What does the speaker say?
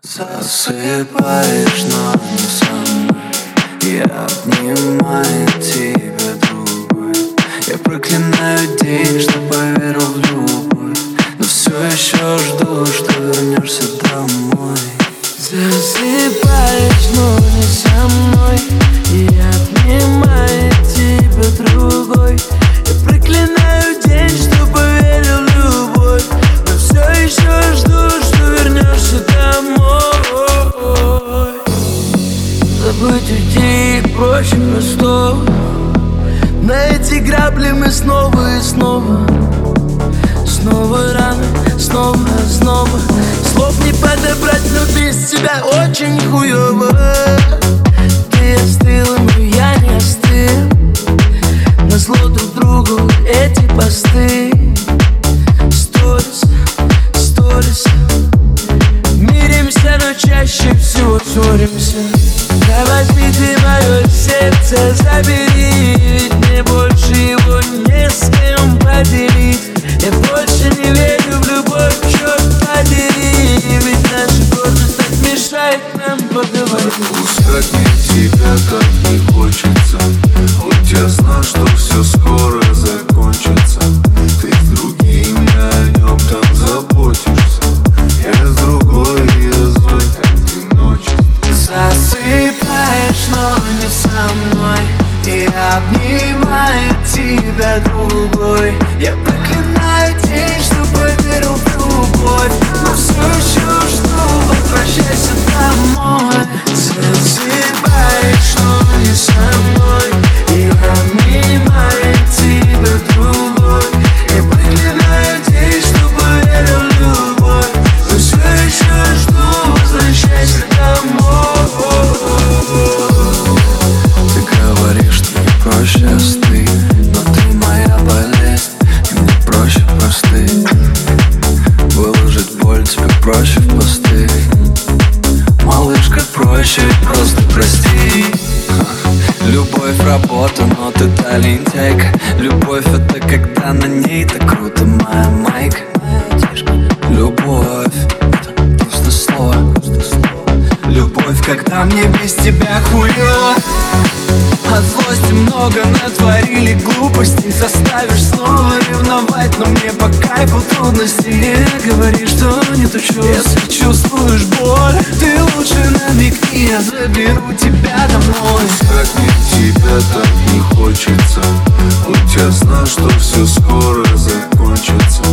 Засыпаешь, но не со мной. Я обнимаю тебя другой. Я проклинаю день, что поверил в любовь, но все еще жду, что вернешься домой. Засыпаешь, но не со мной. Я обнимаю тебя другой. Я проклинаю день, что поверил в любовь, но все еще жду, что вернешься домой. Забыть, уйти проще простого. На эти грабли мы снова и снова. Снова рано, снова. Слов не подобрать, но без тебя очень хуёво. Ты остыла, но я не остыл. Назло друг другу эти посты. Сторис. Миримся, но чаще всего ссоримся. Да возьми ты мое сердце, забери, ведь мне больше его не с кем поделить. Я больше не верю в любовь, черт подери, ведь наша гордость так мешает нам поговорить. Отпускать мне тебя так не хочется, хоть я знаю, что все скоро закончится. Ты с другими о нем там заботишься, я с другой и злой одиночество. Засыпаешь, но не со мной. Я обнимаю тебя другой. Я проклинаю день, что поверил в любовь, но все еще жду, возвращайся домой. Засыпаешь, но не со мной. Я обнимаю тебя другой. Я проклинаю день, что поверил в любовь, но все еще жду, возвращайся домой. Ты говоришь, что не проще остыть, но ты моя болезнь, и мне проще простыть. Выложить боль тебе проще в посты. Малышка, проще просто прости. Любовь работа, но ты та лентяйка. Любовь это когда на ней так круто, моя майка. Любовь это просто слово. Любовь, когда мне без тебя хуёво. От злости много натворили глупостей. Заставишь снова ревновать, но мне по кайфу трудности. Не говори, что нету чувств. Если чувствуешь боль, ты лучше намекни, я заберу тебя домой. Отпускать мне тебя так не хочется, хоть я знаю, что все скоро закончится.